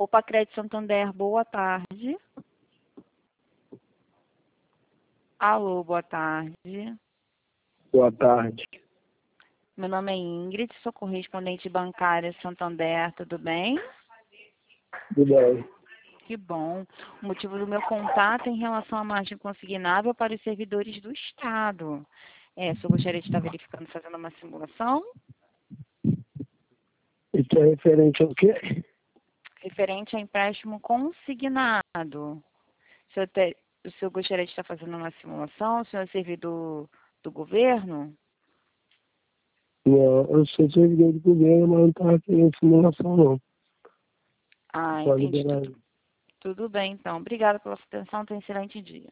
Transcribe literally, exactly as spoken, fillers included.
Opa, Crédito Santander, boa tarde. Alô, boa tarde. Boa tarde. Meu nome é Ingrid, sou correspondente bancária Santander, tudo bem? Tudo bem. Que bom. O motivo do meu contato é em relação à margem consignável para os servidores do Estado. É, o senhor gostaria de estar verificando, fazendo uma simulação? Isso é referente ao quê? Referente a empréstimo consignado. O senhor, te, o senhor gostaria de estar fazendo uma simulação? O senhor é servidor do governo? Não, eu sou servidor do governo, mas não estava querendo simulação, não. Ah, Pode entendi. liberar Tudo, aí. tudo bem, então. Obrigada pela sua atenção. Tenha um excelente dia.